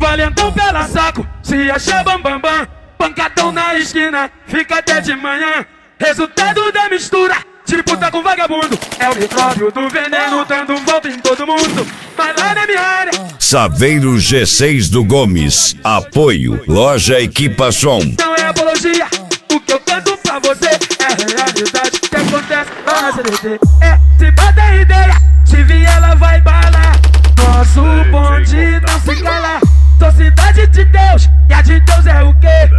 valentão pela saco, se acha bambambam. Pancadão na esquina, fica até de manhã. Resultado da mistura de puta com vagabundo. É o micróbio do veneno dando volta em todo mundo. Mas lá na minha área, Saveiro G6 do Gomes. Apoio Loja Equipação. não é apologia. O que eu canto pra você é realidade que acontece lá na CDT. Se bota ideia, se vier ela vai balar. Nosso bonde não se cala. Sou cidade de Deus, e a de Deus é o quê?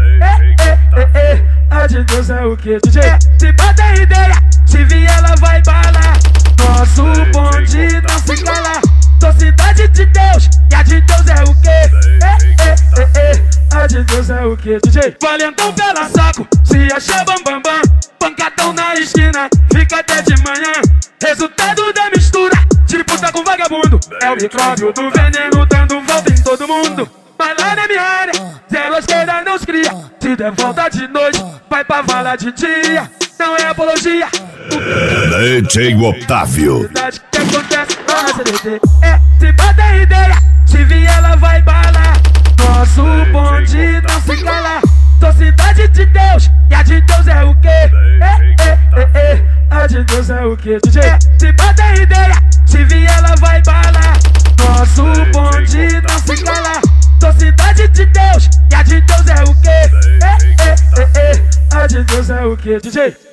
A de Deus é o quê, DJ? Se bota ideia, se vier ela vai balar. Nosso bonde não se cala. Sou cidade de Deus, e a de Deus é o quê? A de Deus é o quê, DJ? Valentão pela saco, se acha bambambam. Pancadão na esquina, fica até de manhã. Resultado da mistura de puta com vagabundo. É o micróbio do veneno dando volta em todo mundo. Mas lá na minha área, zero esquerda não se cria. Se der volta de noite, vai pra vala de dia. Não é apologia. DJ Otávio. Que acontece lá na CDT. Se bota ideia, se vier ela vai balar. Nosso bonde não se cala. Sou cidade de Deus, e a de Deus é o quê? A de Deus é o quê, DJ? Se bota ideia, se vier ela vai balar. Nosso bonde não se cala. Sou cidade de Deus, e a de Deus é o quê? A de Deus é o quê, DJ?